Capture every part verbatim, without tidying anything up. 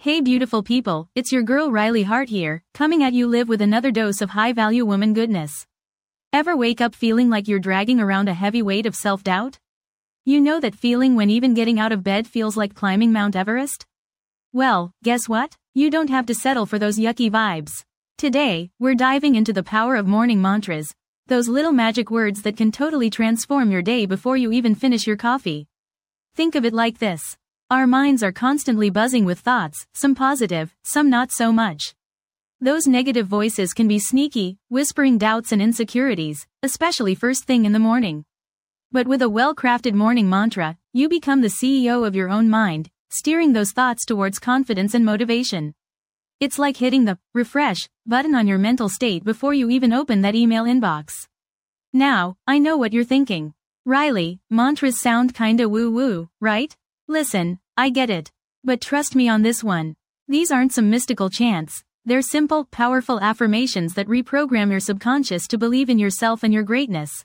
Hey beautiful people, it's your girl Riley Hart here, coming at you live with another dose of high-value woman goodness. Ever wake up feeling like you're dragging around a heavy weight of self-doubt? You know that feeling when even getting out of bed feels like climbing Mount Everest? Well, guess what? You don't have to settle for those yucky vibes. Today, we're diving into the power of morning mantras, those little magic words that can totally transform your day before you even finish your coffee. Think of it like this. Our minds are constantly buzzing with thoughts, some positive, some not so much. Those negative voices can be sneaky, whispering doubts and insecurities, especially first thing in the morning. But with a well-crafted morning mantra, you become the C E O of your own mind, steering those thoughts towards confidence and motivation. It's like hitting the refresh button on your mental state before you even open that email inbox. Now, I know what you're thinking. Riley, mantras sound kinda woo-woo, right? Listen, I get it. But trust me on this one. These aren't some mystical chants. They're simple, powerful affirmations that reprogram your subconscious to believe in yourself and your greatness.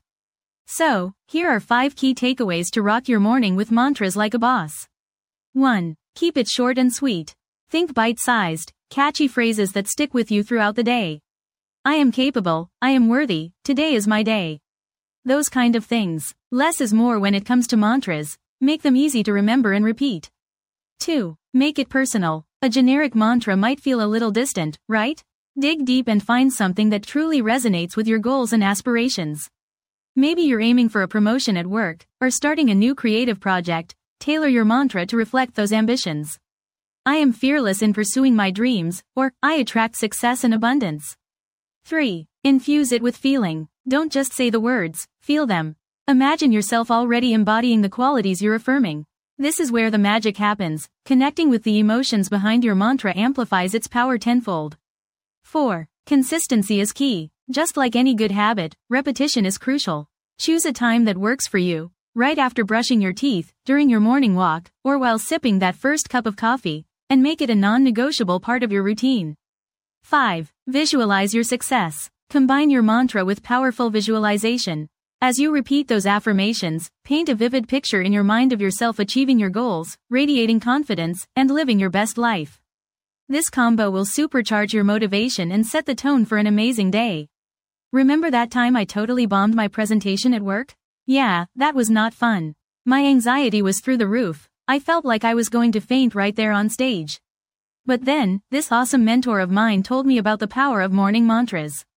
So, here are five key takeaways to rock your morning with mantras like a boss. one. Keep it short and sweet. Think bite-sized, catchy phrases that stick with you throughout the day. I am capable, I am worthy, today is my day. Those kind of things. Less is more when it comes to mantras. Make them easy to remember and repeat. two. Make it personal. A generic mantra might feel a little distant, right? Dig deep and find something that truly resonates with your goals and aspirations. Maybe you're aiming for a promotion at work, or starting a new creative project. Tailor your mantra to reflect those ambitions. I am fearless in pursuing my dreams, or I attract success and abundance. three. Infuse it with feeling. Don't just say the words, feel them. Imagine yourself already embodying the qualities you're affirming. This is where the magic happens. Connecting with the emotions behind your mantra amplifies its power tenfold. four. Consistency is key. Just like any good habit, repetition is crucial. Choose a time that works for you, right after brushing your teeth, during your morning walk, or while sipping that first cup of coffee, and make it a non-negotiable part of your routine. five. Visualize your success. Combine your mantra with powerful visualization. As you repeat those affirmations, paint a vivid picture in your mind of yourself achieving your goals, radiating confidence, and living your best life. This combo will supercharge your motivation and set the tone for an amazing day. Remember that time I totally bombed my presentation at work? Yeah, that was not fun. My anxiety was through the roof. I felt like I was going to faint right there on stage. But then, this awesome mentor of mine told me about the power of morning mantras.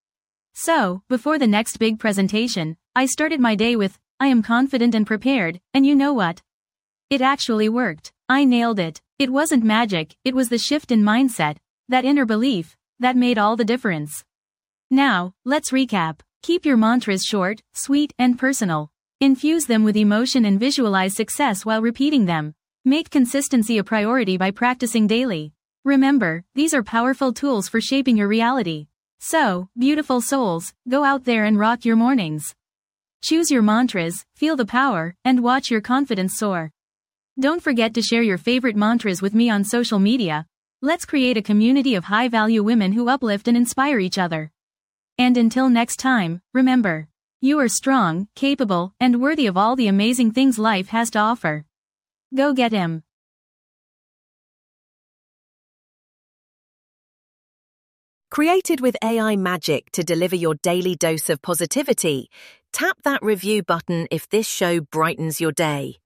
So, before the next big presentation, I started my day with, I am confident and prepared, and you know what? It actually worked. I nailed it. It wasn't magic, it was the shift in mindset, that inner belief, that made all the difference. Now, let's recap. Keep your mantras short, sweet, and personal. Infuse them with emotion and visualize success while repeating them. Make consistency a priority by practicing daily. Remember, these are powerful tools for shaping your reality. So, beautiful souls, go out there and rock your mornings. Choose your mantras, feel the power, and watch your confidence soar. Don't forget to share your favorite mantras with me on social media. Let's create a community of high-value women who uplift and inspire each other. And until next time, remember, you are strong, capable, and worthy of all the amazing things life has to offer. Go get 'em. Created with A I magic to deliver your daily dose of positivity, tap that review button if this show brightens your day.